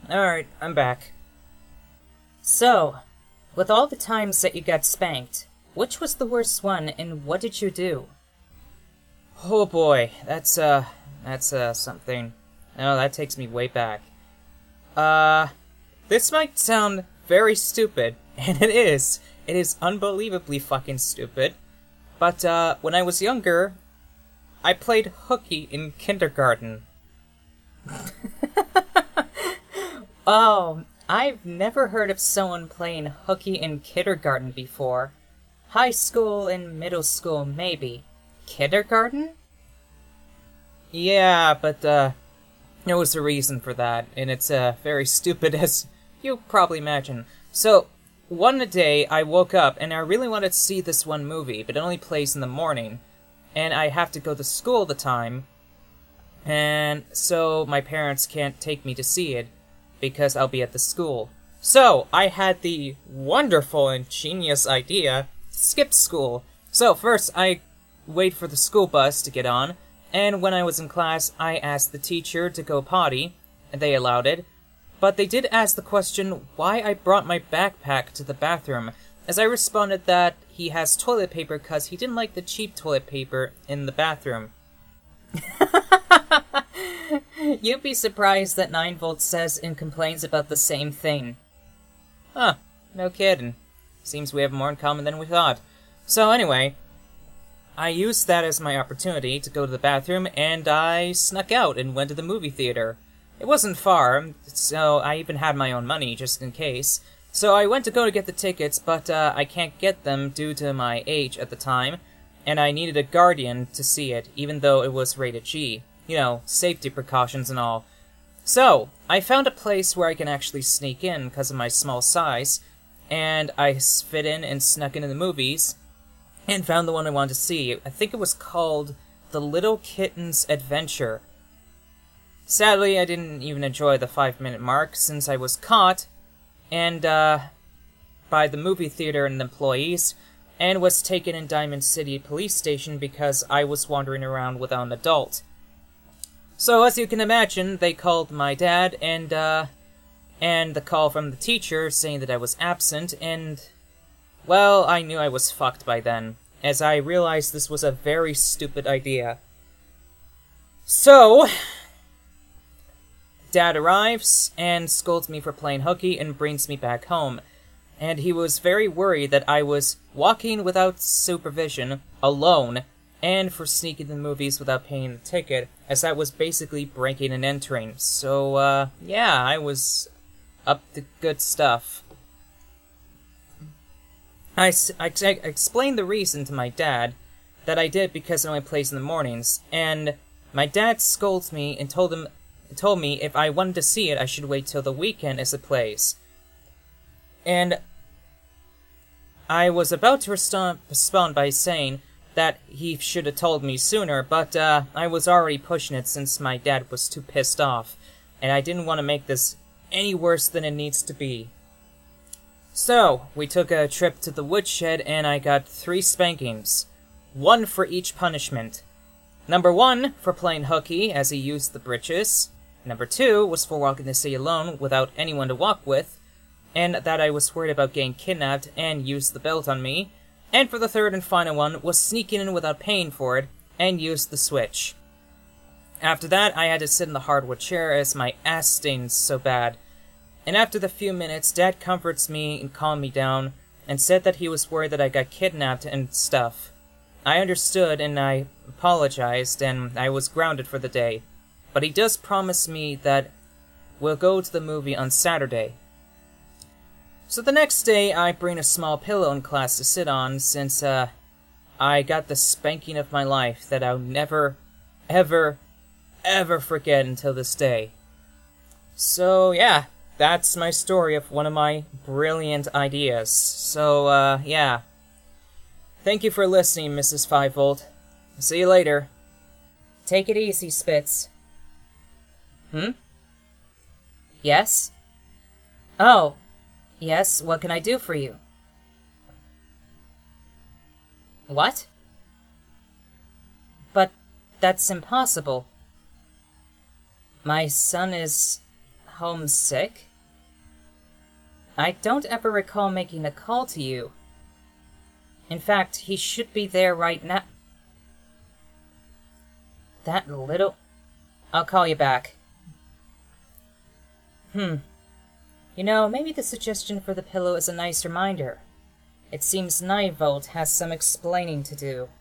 Alright, I'm back. So, with all the times that you got spanked, which was the worst one and what did you do? Oh boy, that's something. Oh, that takes me way back. This might sound very stupid, and it is. It is unbelievably fucking stupid. But, when I was younger, I played hooky in kindergarten. Oh, I've never heard of someone playing hooky in kindergarten before. High school and middle school, maybe. Kindergarten? Yeah, but, there was a reason for that, and it's, very stupid, as you probably imagine. So, one day, I woke up, and I really wanted to see this one movie, but it only plays in the morning, and I have to go to school all the time, and so my parents can't take me to see it, because I'll be at the school. So, I had the wonderful and genius idea to skip school. So, first, I wait for the school bus to get on, and when I was in class, I asked the teacher to go potty, and they allowed it. But they did ask the question why I brought my backpack to the bathroom, as I responded that he has toilet paper because he didn't like the cheap toilet paper in the bathroom. You'd be surprised that 9V says and complains about the same thing. Huh, no kidding. Seems we have more in common than we thought. So anyway, I used that as my opportunity to go to the bathroom, and I snuck out and went to the movie theater. It wasn't far, so I even had my own money, just in case. So I went to go to get the tickets, but I can't get them due to my age at the time, and I needed a guardian to see it, even though it was rated G. You know, safety precautions and all. So, I found a place where I can actually sneak in because of my small size, and I fit in and snuck into the movies, and found the one I wanted to see. I think it was called The Little Kitten's Adventure. Sadly, I didn't even enjoy the 5-minute mark, since I was caught, and, by the movie theater and employees, and was taken in Diamond City Police Station because I was wandering around without an adult. So, as you can imagine, they called my dad, and the call from the teacher saying that I was absent, and, well, I knew I was fucked by then, as I realized this was a very stupid idea. So, Dad arrives, and scolds me for playing hooky, and brings me back home, and he was very worried that I was walking without supervision, alone, and for sneaking the movies without paying the ticket, as that was basically breaking and entering. So, yeah, I was up to good stuff. I explained the reason to my dad, that I did because it only plays in the mornings, and my dad scolds me and told me if I wanted to see it, I should wait till the weekend as it plays. And I was about to respond by saying that he should have told me sooner, but I was already pushing it since my dad was too pissed off, and I didn't want to make this any worse than it needs to be. So, we took a trip to the woodshed, and I got 3 spankings. 1 for each punishment. Number 1, for playing hooky, as he used the britches. Number 2 was for walking the city alone without anyone to walk with, and that I was worried about getting kidnapped and used the belt on me. And for the 3rd and final one was sneaking in without paying for it, and used the switch. After that, I had to sit in the hardwood chair as my ass stained so bad. And after the few minutes, Dad comforts me and calmed me down, and said that he was worried that I got kidnapped and stuff. I understood, and I apologized, and I was grounded for the day. But he does promise me that we'll go to the movie on Saturday. So the next day, I bring a small pillow in class to sit on, since, I got the spanking of my life that I'll never, ever, ever forget until this day. So, yeah, that's my story of one of my brilliant ideas. So, yeah. Thank you for listening, Mrs. 5V. See you later. Take it easy, Spitz. Yes? Oh. Yes, what can I do for you? What? But that's impossible. My son is homesick? I don't ever recall making a call to you. In fact, he should be there right now. That little... I'll call you back. You know, maybe the suggestion for the pillow is a nice reminder. It seems Nightvolt has some explaining to do.